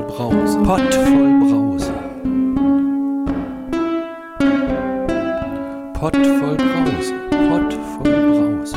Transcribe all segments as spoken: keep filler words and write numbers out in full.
Brause. Pott voll Brause. Pott voll Brause. Pott voll Brause.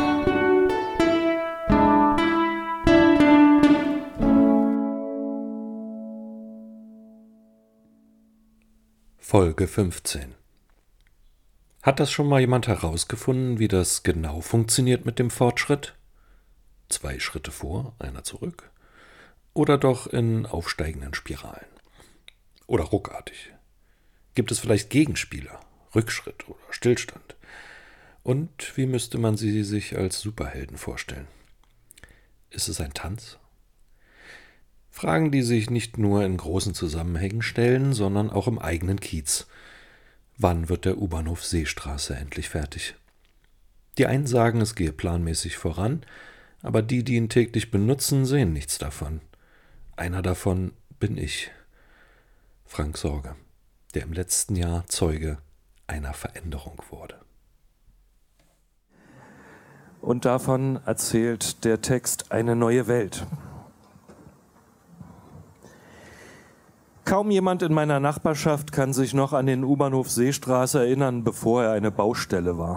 Folge fünfzehn. Hat das schon mal jemand herausgefunden, wie das genau funktioniert mit dem Fortschritt? Zwei Schritte vor, einer zurück? Oder doch in aufsteigenden Spiralen? Oder ruckartig? Gibt es vielleicht Gegenspieler, Rückschritt oder Stillstand? Und wie müsste man sie sich als Superhelden vorstellen? Ist es ein Tanz? Fragen, die sich nicht nur in großen Zusammenhängen stellen, sondern auch im eigenen Kiez. Wann wird der U-Bahnhof Seestraße endlich fertig? Die einen sagen, es gehe planmäßig voran, aber die, die ihn täglich benutzen, sehen nichts davon. Einer davon bin ich, Frank Sorge, der im letzten Jahr Zeuge einer Veränderung wurde. Und davon erzählt der Text Eine neue Welt. Kaum jemand in meiner Nachbarschaft kann sich noch an den U-Bahnhof Seestraße erinnern, bevor er eine Baustelle war.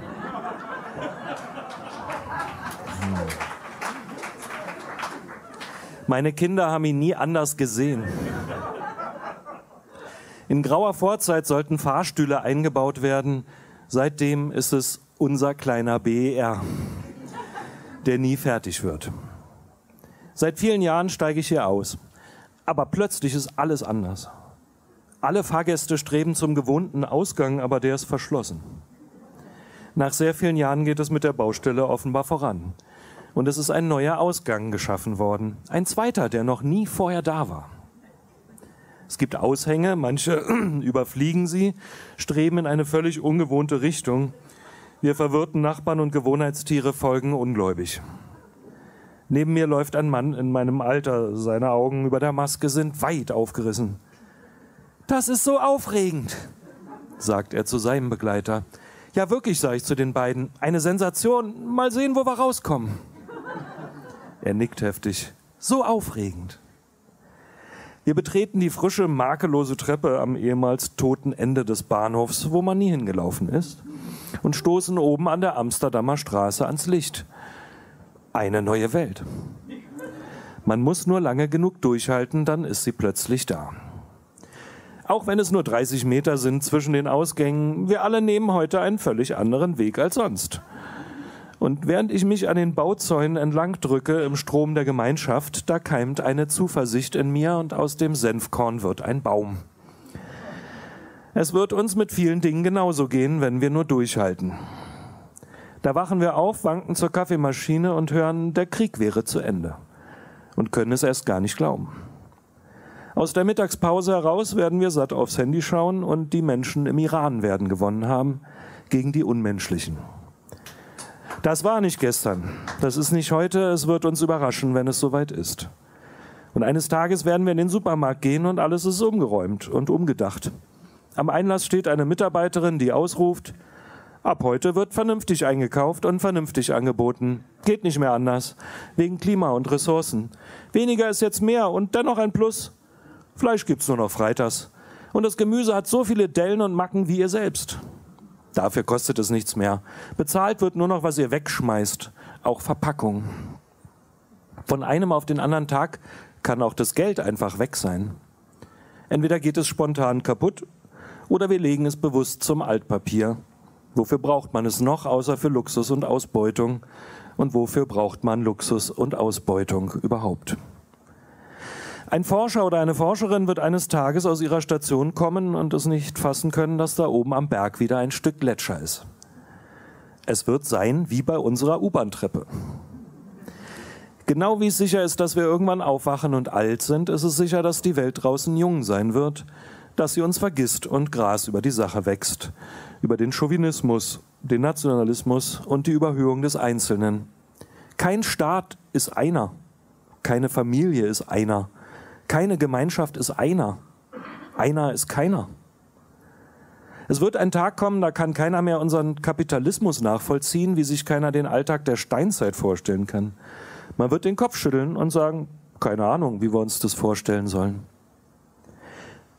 Meine Kinder haben ihn nie anders gesehen. In grauer Vorzeit sollten Fahrstühle eingebaut werden. Seitdem ist es unser kleiner B E R, der nie fertig wird. Seit vielen Jahren steige ich hier aus. Aber plötzlich ist alles anders. Alle Fahrgäste streben zum gewohnten Ausgang, aber der ist verschlossen. Nach sehr vielen Jahren geht es mit der Baustelle offenbar voran. Und es ist ein neuer Ausgang geschaffen worden. Ein zweiter, der noch nie vorher da war. Es gibt Aushänge, manche überfliegen sie, streben in eine völlig ungewohnte Richtung. Wir verwirrten Nachbarn und Gewohnheitstiere folgen ungläubig. Neben mir läuft ein Mann in meinem Alter. Seine Augen über der Maske sind weit aufgerissen. Das ist so aufregend, sagt er zu seinem Begleiter. Ja wirklich, sage ich zu den beiden. Eine Sensation. Mal sehen, wo wir rauskommen. Er nickt heftig. So aufregend. Wir betreten die frische, makellose Treppe am ehemals toten Ende des Bahnhofs, wo man nie hingelaufen ist, und stoßen oben an der Amsterdamer Straße ans Licht. Eine neue Welt. Man muss nur lange genug durchhalten, dann ist sie plötzlich da. Auch wenn es nur dreißig Meter sind zwischen den Ausgängen, wir alle nehmen heute einen völlig anderen Weg als sonst. Und während ich mich an den Bauzäunen entlang drücke im Strom der Gemeinschaft, da keimt eine Zuversicht in mir und aus dem Senfkorn wird ein Baum. Es wird uns mit vielen Dingen genauso gehen, wenn wir nur durchhalten. Da wachen wir auf, wanken zur Kaffeemaschine und hören, der Krieg wäre zu Ende. Und können es erst gar nicht glauben. Aus der Mittagspause heraus werden wir satt aufs Handy schauen und die Menschen im Iran werden gewonnen haben gegen die Unmenschlichen. Das war nicht gestern, das ist nicht heute, es wird uns überraschen, wenn es soweit ist. Und eines Tages werden wir in den Supermarkt gehen und alles ist umgeräumt und umgedacht. Am Einlass steht eine Mitarbeiterin, die ausruft: Ab heute wird vernünftig eingekauft und vernünftig angeboten. Geht nicht mehr anders. Wegen Klima und Ressourcen. Weniger ist jetzt mehr und dennoch ein Plus. Fleisch gibt's nur noch freitags. Und das Gemüse hat so viele Dellen und Macken wie ihr selbst. Dafür kostet es nichts mehr. Bezahlt wird nur noch, was ihr wegschmeißt. Auch Verpackung. Von einem auf den anderen Tag kann auch das Geld einfach weg sein. Entweder geht es spontan kaputt oder wir legen es bewusst zum Altpapier. Wofür braucht man es noch, außer für Luxus und Ausbeutung? Und wofür braucht man Luxus und Ausbeutung überhaupt? Ein Forscher oder eine Forscherin wird eines Tages aus ihrer Station kommen und es nicht fassen können, dass da oben am Berg wieder ein Stück Gletscher ist. Es wird sein wie bei unserer U-Bahn-Treppe. Genau wie es sicher ist, dass wir irgendwann aufwachen und alt sind, ist es sicher, dass die Welt draußen jung sein wird, dass sie uns vergisst und Gras über die Sache wächst. Über den Chauvinismus, den Nationalismus und die Überhöhung des Einzelnen. Kein Staat ist einer. Keine Familie ist einer. Keine Gemeinschaft ist einer. Einer ist keiner. Es wird ein Tag kommen, da kann keiner mehr unseren Kapitalismus nachvollziehen, wie sich keiner den Alltag der Steinzeit vorstellen kann. Man wird den Kopf schütteln und sagen, keine Ahnung, wie wir uns das vorstellen sollen.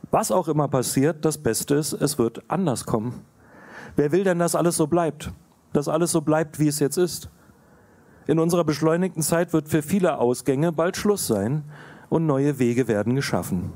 Was auch immer passiert, das Beste ist, es wird anders kommen. Wer will denn, dass alles so bleibt? Dass alles so bleibt, wie es jetzt ist? In unserer beschleunigten Zeit wird für viele Ausgänge bald Schluss sein und neue Wege werden geschaffen.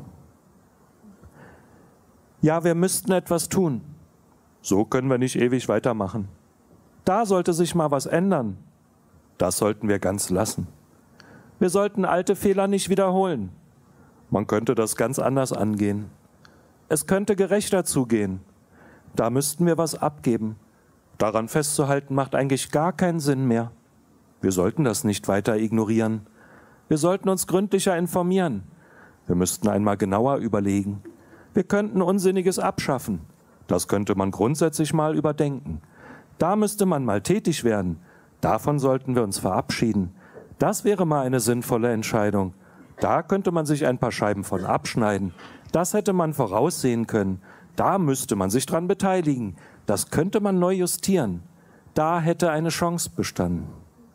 Ja, wir müssten etwas tun. So können wir nicht ewig weitermachen. Da sollte sich mal was ändern. Das sollten wir ganz lassen. Wir sollten alte Fehler nicht wiederholen. Man könnte das ganz anders angehen. Es könnte gerechter zugehen. Da müssten wir was abgeben. Daran festzuhalten macht eigentlich gar keinen Sinn mehr. Wir sollten das nicht weiter ignorieren. Wir sollten uns gründlicher informieren. Wir müssten einmal genauer überlegen. Wir könnten Unsinniges abschaffen. Das könnte man grundsätzlich mal überdenken. Da müsste man mal tätig werden. Davon sollten wir uns verabschieden. Das wäre mal eine sinnvolle Entscheidung. Da könnte man sich ein paar Scheiben von abschneiden. Das hätte man voraussehen können. Da müsste man sich dran beteiligen. Das könnte man neu justieren. Da hätte eine Chance bestanden.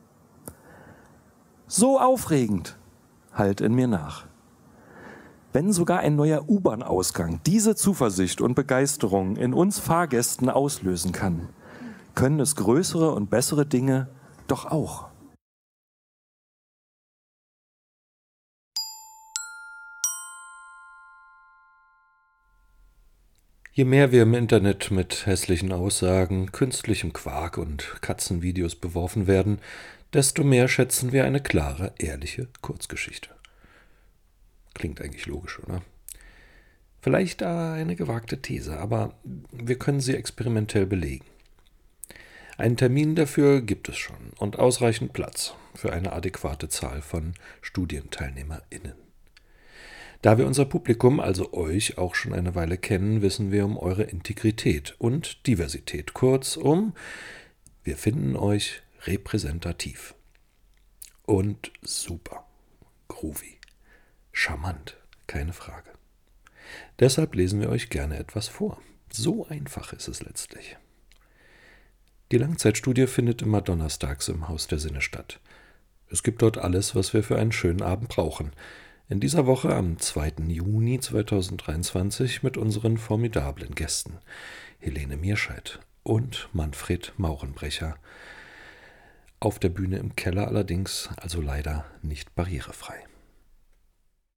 So aufregend, hallt in mir nach. Wenn sogar ein neuer U-Bahn-Ausgang diese Zuversicht und Begeisterung in uns Fahrgästen auslösen kann, können es größere und bessere Dinge doch auch. Je mehr wir im Internet mit hässlichen Aussagen, künstlichem Quark und Katzenvideos beworfen werden, desto mehr schätzen wir eine klare, ehrliche Kurzgeschichte. Klingt eigentlich logisch, oder? Vielleicht eine gewagte These, aber wir können sie experimentell belegen. Einen Termin dafür gibt es schon und ausreichend Platz für eine adäquate Zahl von StudienteilnehmerInnen. Da wir unser Publikum, also euch, auch schon eine Weile kennen, wissen wir um eure Integrität und Diversität. Kurzum, wir finden euch repräsentativ. Und super. Groovy. Charmant. Keine Frage. Deshalb lesen wir euch gerne etwas vor. So einfach ist es letztlich. Die Langzeitstudie findet immer donnerstags im Haus der Sinne statt. Es gibt dort alles, was wir für einen schönen Abend brauchen. In dieser Woche am zweiten Juni zweitausenddreiundzwanzig mit unseren formidablen Gästen Helene Mierscheid und Manfred Maurenbrecher. Auf der Bühne im Keller allerdings, also leider nicht barrierefrei.